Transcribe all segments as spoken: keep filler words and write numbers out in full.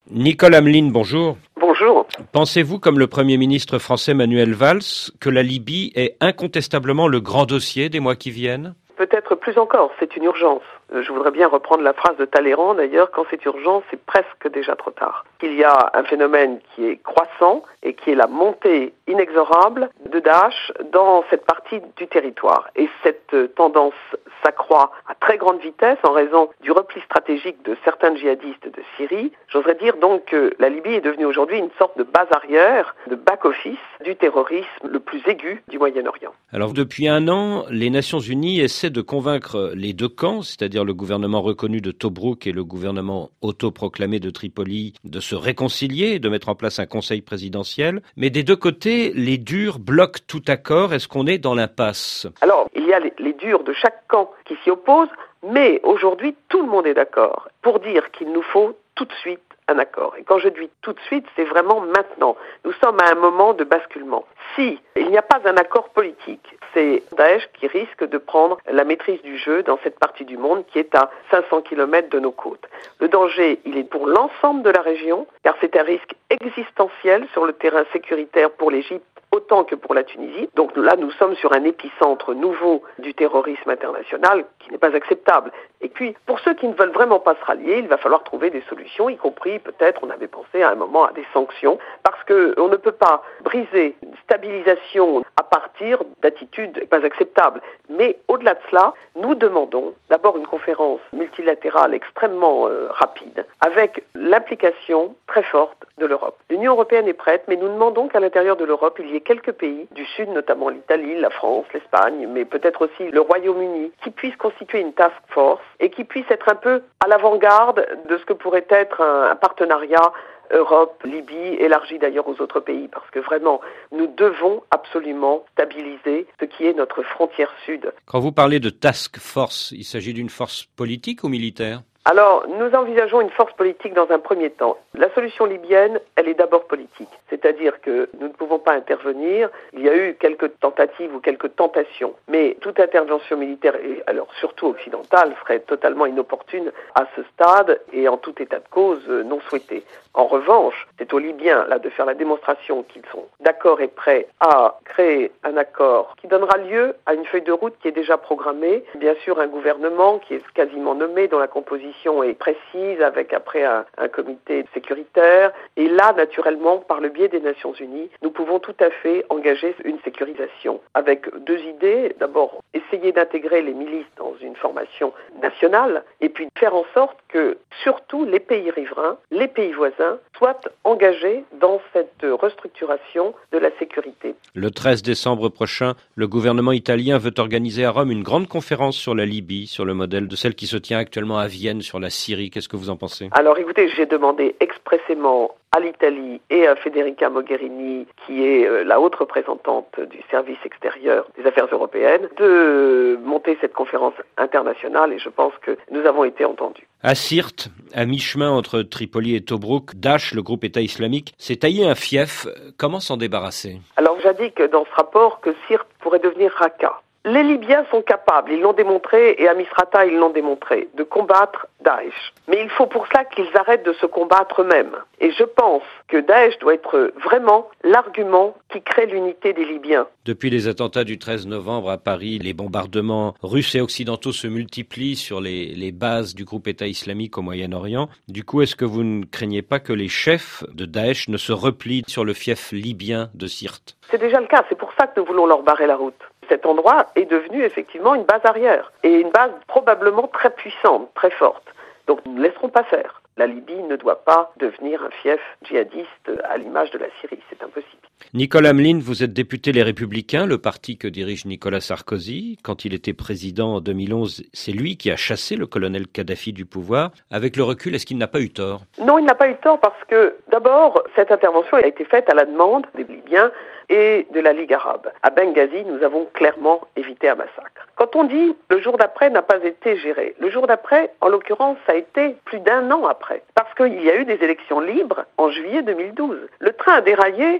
Nicole Hamelin, bonjour. Bonjour. Pensez-vous, comme le Premier ministre français Manuel Valls, que la Libye est incontestablement le grand dossier des mois qui viennent ? Peut-être plus encore, c'est une urgence. Je voudrais bien reprendre la phrase de Talleyrand, d'ailleurs, quand c'est urgent, c'est presque déjà trop tard. Il y a un phénomène qui est croissant et qui est la montée inexorable de Daesh dans cette partie du territoire. Et cette tendance s'accroît à très grande vitesse en raison du repli stratégique de certains djihadistes de Syrie. J'oserais dire donc que la Libye est devenue aujourd'hui une sorte de base arrière, de back-office du terrorisme le plus aigu du Moyen-Orient. Alors depuis un an, les Nations Unies essaient de convaincre les deux camps, c'est-à-dire le gouvernement reconnu de Tobrouk et le gouvernement autoproclamé de Tripoli, de se réconcilier et de mettre en place un conseil présidentiel. Mais des deux côtés, les durs bloquent tout accord. Est-ce qu'on est dans l'impasse ? Alors, il y a les, les durs de chaque camp qui s'y opposent, mais aujourd'hui, tout le monde est d'accord pour dire qu'il nous faut tout de suite un accord. Et quand je dis tout de suite, c'est vraiment maintenant. Nous sommes à un moment de basculement. Si il n'y a pas un accord politique, c'est Daesh qui risque de prendre la maîtrise du jeu dans cette partie du monde qui est à cinq cents kilomètres de nos côtes. Le danger, il est pour l'ensemble de la région, car c'est un risque existentiel sur le terrain sécuritaire pour l'Égypte autant que pour la Tunisie. Donc là, nous sommes sur un épicentre nouveau du terrorisme international qui n'est pas acceptable. Et puis, pour ceux qui ne veulent vraiment pas se rallier, il va falloir trouver des solutions, y compris peut-être, on avait pensé à un moment à des sanctions, parce qu'on ne peut pas briser une stabilisation à partir d'attitudes pas acceptables. Mais au-delà de cela, nous demandons d'abord une conférence multilatérale extrêmement euh, rapide, avec l'implication très forte de l'Europe. L'Union européenne est prête, mais nous demandons qu'à l'intérieur de l'Europe, il y ait quelques pays du Sud, notamment l'Italie, la France, l'Espagne, mais peut-être aussi le Royaume-Uni, qui puissent constituer une task force et qui puissent être un peu à l'avant-garde de ce que pourrait être un, un partenariat Europe-Libye, élargi d'ailleurs aux autres pays, parce que vraiment, nous devons absolument stabiliser ce qui est notre frontière sud. Quand vous parlez de task force, il s'agit d'une force politique ou militaire ? Alors, nous envisageons une force politique dans un premier temps. La solution libyenne, elle est d'abord politique. C'est-à-dire que nous ne pouvons pas intervenir. Il y a eu quelques tentatives ou quelques tentations. Mais toute intervention militaire, et alors surtout occidentale, serait totalement inopportune à ce stade et en tout état de cause non souhaitée. En revanche, c'est aux Libyens là, de faire la démonstration qu'ils sont d'accord et prêts à créer un accord qui donnera lieu à une feuille de route qui est déjà programmée. Bien sûr, un gouvernement qui est quasiment nommé, dont la composition est précise, avec après un, un comité sécuritaire. Et là, naturellement, par le biais des Nations Unies, nous pouvons tout à fait engager une sécurisation avec deux idées. D'abord, essayer d'intégrer les milices dans une formation nationale et puis faire en sorte que, surtout, les pays riverains, les pays voisins, soient engagés dans cette restructuration de la sécurité. Le treize décembre prochain, le gouvernement italien veut organiser à Rome une grande conférence sur la Libye, sur le modèle de celle qui se tient actuellement à Vienne sur la Syrie. Qu'est-ce que vous en pensez ? Alors écoutez, j'ai demandé expressément à l'Italie et à Federica Mogherini, qui est euh, la haute représentante du service extérieur des affaires européennes, de monter cette conférence internationale et je pense que nous avons été entendus. À Sirte, à mi-chemin entre Tripoli et Tobrouk, Daesh, le groupe État islamique, s'est taillé un fief. Comment s'en débarrasser ? Alors j'indique dans ce rapport que Sirte pourrait devenir Raqqa. Les Libyens sont capables, ils l'ont démontré, et à Misrata ils l'ont démontré, de combattre Daesh. Mais il faut pour cela qu'ils arrêtent de se combattre eux-mêmes. Et je pense que Daesh doit être vraiment l'argument qui crée l'unité des Libyens. Depuis les attentats du treize novembre à Paris, les bombardements russes et occidentaux se multiplient sur les, les bases du groupe État islamique au Moyen-Orient. Du coup, est-ce que vous ne craignez pas que les chefs de Daesh ne se replient sur le fief libyen de Sirte ? C'est déjà le cas, c'est pour ça que nous voulons leur barrer la route. Cet endroit est devenu effectivement une base arrière et une base probablement très puissante, très forte. Donc nous ne laisserons pas faire. La Libye ne doit pas devenir un fief djihadiste à l'image de la Syrie, c'est impossible. Nicole Hamelin, vous êtes député Les Républicains, le parti que dirige Nicolas Sarkozy. Quand il était président en deux mille onze, c'est lui qui a chassé le colonel Kadhafi du pouvoir. Avec le recul, est-ce qu'il n'a pas eu tort ? Non, il n'a pas eu tort parce que, d'abord, cette intervention a été faite à la demande des Libyens et de la Ligue arabe. À Benghazi, nous avons clairement évité un massacre. Quand on dit le jour d'après n'a pas été géré, le jour d'après, en l'occurrence, ça a été plus d'un an après. Parce qu'il y a eu des élections libres en juillet deux mille douze. Le train a déraillé bien plus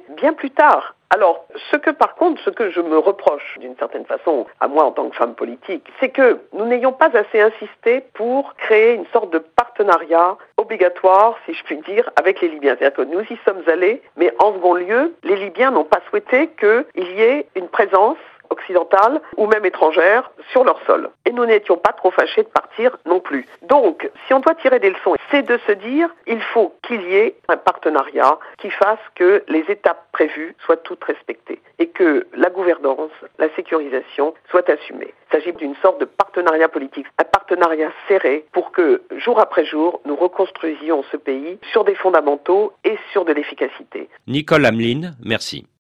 plus tard. Alors, ce que par contre, ce que je me reproche d'une certaine façon à moi en tant que femme politique, c'est que nous n'ayons pas assez insisté pour créer une sorte de partenariat obligatoire, si je puis dire, avec les Libyens. C'est-à-dire que nous y sommes allés, mais en second lieu, les Libyens n'ont pas souhaité qu'il y ait une présence occidentale ou même étrangère sur leur sol. Et nous n'étions pas trop fâchés de partir non plus. Donc, si on doit tirer des leçons, c'est de se dire il faut qu'il y ait un partenariat qui fasse que les étapes prévues soient toutes respectées et que la gouvernance, la sécurisation soient assumées. Il s'agit d'une sorte de partenariat politique, un partenariat serré pour que, jour après jour, nous reconstruisions ce pays sur des fondamentaux et sur de l'efficacité. Nicole Hamelin, merci.